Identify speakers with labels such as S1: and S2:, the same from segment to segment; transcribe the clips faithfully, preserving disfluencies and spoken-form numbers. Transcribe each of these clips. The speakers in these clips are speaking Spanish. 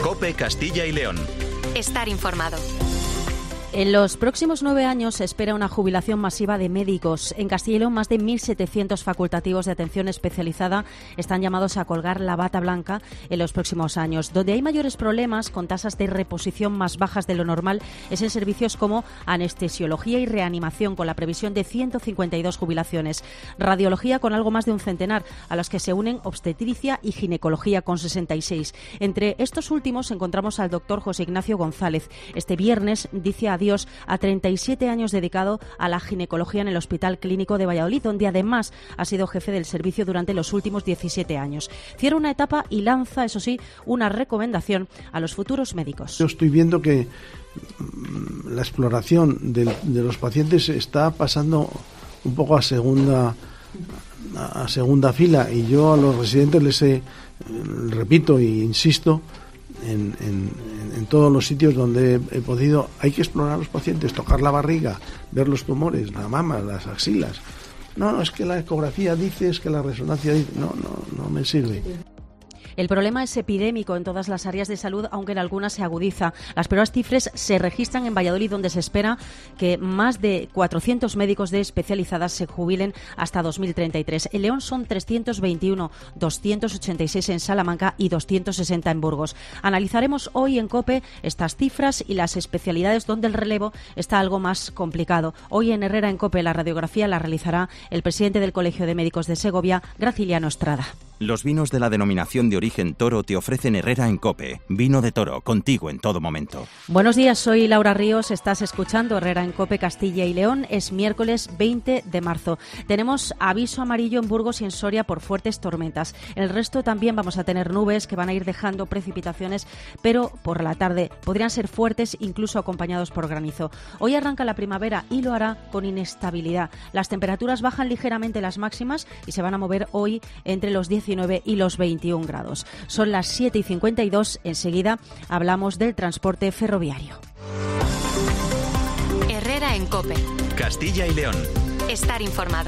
S1: COPE Castilla y León.
S2: Estar informado.
S3: En los próximos nueve años se espera una jubilación masiva de médicos. En Castilla y León, más de mil setecientos facultativos de atención especializada están llamados a colgar la bata blanca en los próximos años. Donde hay mayores problemas, con tasas de reposición más bajas de lo normal, es en servicios como anestesiología y reanimación, con la previsión de ciento cincuenta y dos jubilaciones. Radiología, con algo más de un centenar, a los que se unen obstetricia y ginecología, con sesenta y seis. Entre estos últimos encontramos al doctor José Ignacio González. Este viernes dice adiós a treinta y siete años dedicado a la ginecología en el Hospital Clínico de Valladolid, donde además ha sido jefe del servicio durante los últimos diecisiete años. Cierra una etapa y lanza, eso sí, una recomendación a los futuros médicos.
S4: Yo estoy viendo que la exploración de, de los pacientes está pasando un poco a segunda a segunda fila, y yo a los residentes les he, repito e insisto En, en, en todos los sitios donde he podido, hay que explorar a los pacientes, tocar la barriga, ver los tumores, la mama, las axilas. No, no, es que la ecografía dice, es que la resonancia dice, no, no, no me sirve.
S3: El problema es epidémico en todas las áreas de salud, aunque en algunas se agudiza. Las peores cifras se registran en Valladolid, donde se espera que más de cuatrocientos médicos de especializadas se jubilen hasta dos mil treinta y tres. En León son trescientos veintiuno, doscientos ochenta y seis en Salamanca y doscientos sesenta en Burgos. Analizaremos hoy en COPE estas cifras y las especialidades donde el relevo está algo más complicado. Hoy en Herrera en COPE la radiografía la realizará el presidente del Colegio de Médicos de Segovia, Graciliano Estrada.
S1: Los vinos de la denominación de origen Toro te ofrecen Herrera en COPE. Vino de Toro, contigo en todo momento.
S3: Buenos días, soy Laura Ríos. Estás escuchando Herrera en COPE Castilla y León. Es miércoles veinte de marzo. Tenemos aviso amarillo en Burgos y en Soria por fuertes tormentas. En el resto también vamos a tener nubes que van a ir dejando precipitaciones, pero por la tarde podrían ser fuertes, incluso acompañados por granizo. Hoy arranca la primavera y lo hará con inestabilidad. Las temperaturas bajan ligeramente las máximas y se van a mover hoy entre los diecinueve y los veintiún grados. Son las siete y cincuenta y dos. Enseguida hablamos del transporte ferroviario.
S2: Herrera en COPE.
S1: Castilla y León.
S2: Estar informado.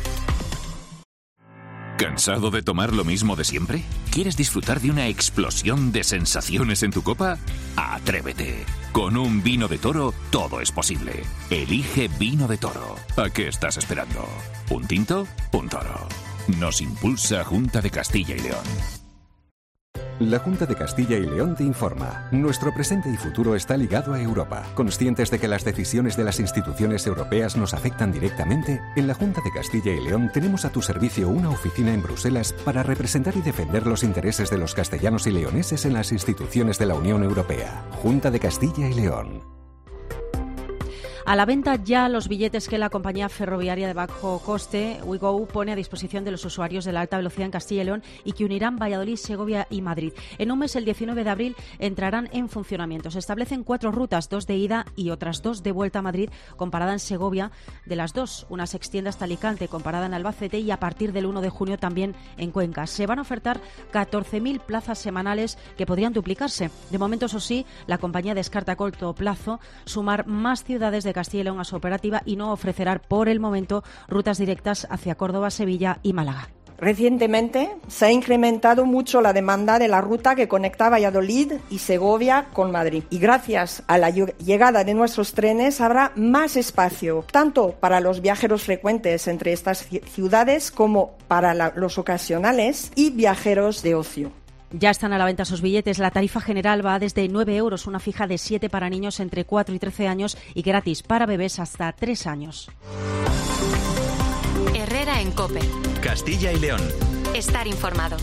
S5: ¿Cansado de tomar lo mismo de siempre? ¿Quieres disfrutar de una explosión de sensaciones en tu copa? ¡Atrévete! Con un vino de Toro todo es posible. Elige Vino de Toro. ¿A qué estás esperando? ¿Un tinto? Un toro. Nos impulsa Junta de Castilla y León.
S6: La Junta de Castilla y León te informa. Nuestro presente y futuro está ligado a Europa. Conscientes de que las decisiones de las instituciones europeas nos afectan directamente, en la Junta de Castilla y León tenemos a tu servicio una oficina en Bruselas para representar y defender los intereses de los castellanos y leoneses en las instituciones de la Unión Europea. Junta de Castilla y León.
S3: A la venta ya los billetes que la compañía ferroviaria de bajo coste, WeGo, pone a disposición de los usuarios de la alta velocidad en Castilla y León y que unirán Valladolid, Segovia y Madrid. En un mes, el diecinueve de abril, entrarán en funcionamiento. Se establecen cuatro rutas, dos de ida y otras dos de vuelta a Madrid, con parada en Segovia. De las dos, una se extiende hasta Alicante, con parada en Albacete, y a partir del uno de junio también en Cuenca. Se van a ofertar catorce mil plazas semanales que podrían duplicarse. De momento, eso sí, la compañía descarta a corto plazo sumar más ciudades de Castilla y León a su operativa y no ofrecerá por el momento rutas directas hacia Córdoba, Sevilla y Málaga.
S7: Recientemente se ha incrementado mucho la demanda de la ruta que conecta Valladolid y Segovia con Madrid. Y gracias a la llegada de nuestros trenes habrá más espacio, tanto para los viajeros frecuentes entre estas ciudades como para la, los ocasionales y viajeros de ocio.
S3: Ya están a la venta sus billetes. La tarifa general va desde nueve euros, una fija de siete para niños entre cuatro y trece años y gratis para bebés hasta tres años.
S2: Herrera en COPE.
S1: Castilla y León.
S2: Estar informado.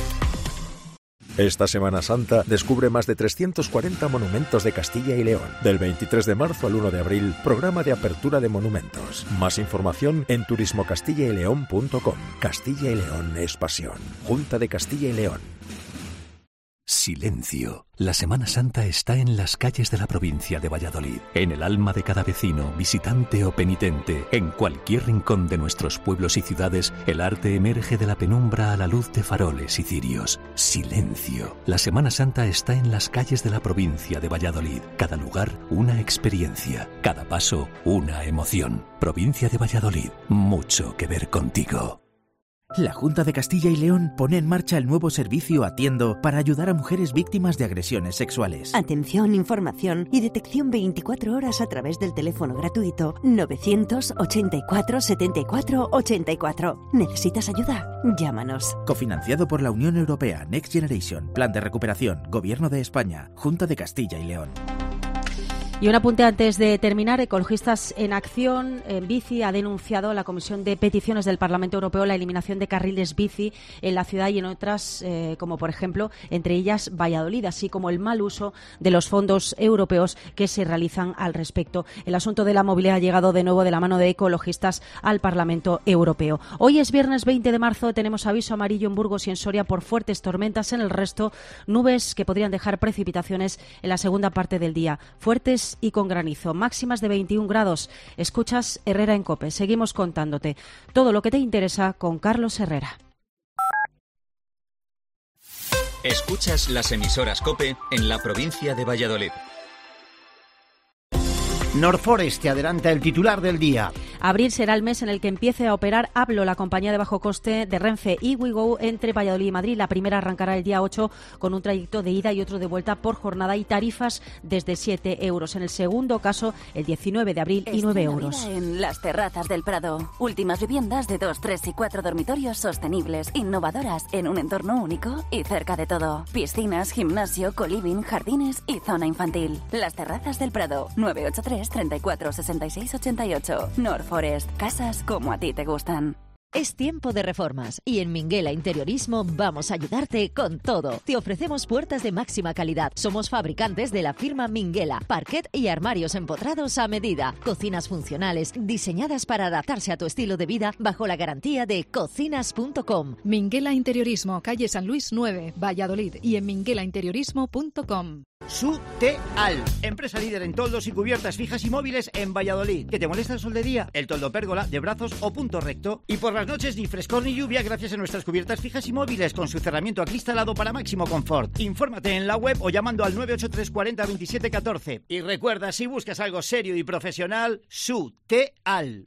S8: Esta Semana Santa descubre más de trescientos cuarenta monumentos de Castilla y León. Del veintitrés de marzo al uno de abril, programa de apertura de monumentos. Más información en turismo castilla y león punto com. Castilla y León es pasión. Junta de Castilla y León.
S9: Silencio. La Semana Santa está en las calles de la provincia de Valladolid, en el alma de cada vecino, visitante o penitente. En cualquier rincón de nuestros pueblos y ciudades, el arte emerge de la penumbra a la luz de faroles y cirios. Silencio. La Semana Santa está en las calles de la provincia de Valladolid. Cada lugar, una experiencia. Cada paso, una emoción. Provincia de Valladolid. Mucho que ver contigo.
S10: La Junta de Castilla y León pone en marcha el nuevo servicio Atiendo para ayudar a mujeres víctimas de agresiones sexuales.
S11: Atención, información y detección veinticuatro horas a través del teléfono gratuito novecientos ochenta y cuatro setenta y cuatro ochenta y cuatro. ¿Necesitas ayuda? Llámanos.
S10: Cofinanciado por la Unión Europea, Next Generation, Plan de Recuperación, Gobierno de España, Junta de Castilla y León.
S3: Y un apunte antes de terminar. Ecologistas en Acción en Bici ha denunciado a la Comisión de Peticiones del Parlamento Europeo la eliminación de carriles bici en la ciudad y en otras, eh, como por ejemplo, entre ellas Valladolid, así como el mal uso de los fondos europeos que se realizan al respecto. El asunto de la movilidad ha llegado de nuevo de la mano de ecologistas al Parlamento Europeo. Hoy es viernes veinte de marzo, tenemos aviso amarillo en Burgos y en Soria por fuertes tormentas. En el resto, nubes que podrían dejar precipitaciones en la segunda parte del día. Fuertes y con granizo, máximas de veintiún grados. Escuchas Herrera en COPE. Seguimos contándote todo lo que te interesa con Carlos Herrera.
S12: Escuchas las emisoras COPE en la provincia de Valladolid.
S13: Norforest te adelanta el titular del día.
S3: Abril será el mes en el que empiece a operar Hablo, la compañía de bajo coste de Renfe y WeGo entre Valladolid y Madrid. La primera arrancará el día ocho con un trayecto de ida y otro de vuelta por jornada y tarifas desde siete euros. En el segundo caso, el diecinueve de abril y nueve euros.
S14: En Las Terrazas del Prado. Últimas viviendas de dos, tres y cuatro dormitorios sostenibles, innovadoras en un entorno único y cerca de todo. Piscinas, gimnasio, coliving, jardines y zona infantil. Las Terrazas del Prado. nueve ocho tres treinta y cuatro sesenta y seis ochenta y ocho. Norforest. Casas como a ti te gustan.
S15: Es tiempo de reformas y en Minguela Interiorismo vamos a ayudarte con todo. Te ofrecemos puertas de máxima calidad. Somos fabricantes de la firma Minguela, parquet y armarios empotrados a medida. Cocinas funcionales diseñadas para adaptarse a tu estilo de vida bajo la garantía de cocinas punto com.
S16: Minguela Interiorismo, calle San Luis nueve, Valladolid y en minguela interiorismo punto com.
S13: Suteal, empresa líder en toldos y cubiertas fijas y móviles en Valladolid. ¿Que te molesta el sol de día? El toldo pérgola, de brazos o punto recto. Y por las noches ni frescor ni lluvia gracias a nuestras cubiertas fijas y móviles con su cerramiento acristalado para máximo confort. Infórmate en la web o llamando al nueve ocho tres cuarenta veintisiete catorce. Y recuerda, si buscas algo serio y profesional, Suteal.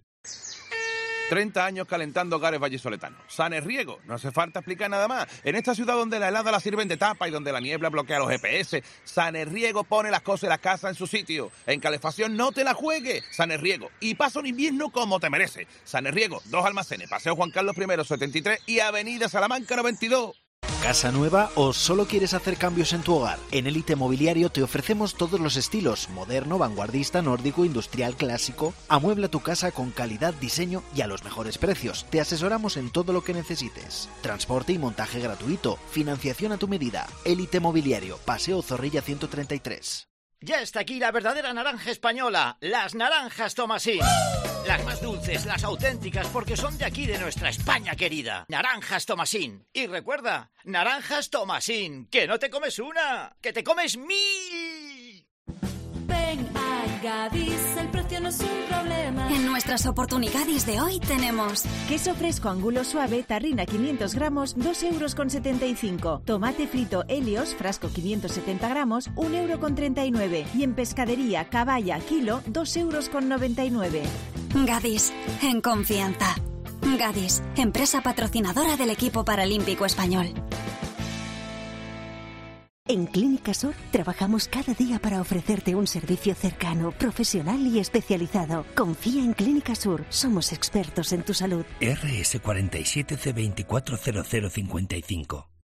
S17: treinta años calentando hogares vallisoletanos. Sanerriego, no hace falta explicar nada más. En esta ciudad donde la helada la sirven de tapa y donde la niebla bloquea los G P S, Sanerriego pone las cosas de la casa en su sitio. En calefacción no te la juegues. Sanerriego. Y pasa un invierno como te merece. Sanerriego, dos almacenes, Paseo Juan Carlos I setenta y tres y Avenida Salamanca noventa y dos.
S18: ¿Casa nueva o solo quieres hacer cambios en tu hogar? En Elite Mobiliario te ofrecemos todos los estilos, moderno, vanguardista, nórdico, industrial, clásico. Amuebla tu casa con calidad, diseño y a los mejores precios. Te asesoramos en todo lo que necesites. Transporte y montaje gratuito. Financiación a tu medida. Elite Mobiliario, Paseo Zorrilla ciento treinta y tres.
S13: Ya está aquí la verdadera naranja española, las naranjas Tomasín. Las más dulces, las auténticas, porque son de aquí, de nuestra España querida. Naranjas Tomasín. Y recuerda, naranjas Tomasín, que no te comes una, que te comes mil.
S19: Ven a Gadis, el precio no es un problema.
S14: En nuestras oportunidades de hoy tenemos
S20: queso fresco angulo suave, tarrina quinientos gramos, dos euros con setenta y cinco. Tomate frito Helios, frasco quinientos setenta gramos, un euro con treinta y nueve. Y en pescadería caballa kilo, dos euros con noventa y nueve.
S14: Gadis, en confianza. Gadis, empresa patrocinadora del equipo paralímpico español.
S11: En Clínica Sur trabajamos cada día para ofrecerte un servicio cercano, profesional y especializado. Confía en Clínica Sur, somos expertos en tu salud.
S21: R S cuarenta y siete C veinticuatro cero cero cincuenta y cinco.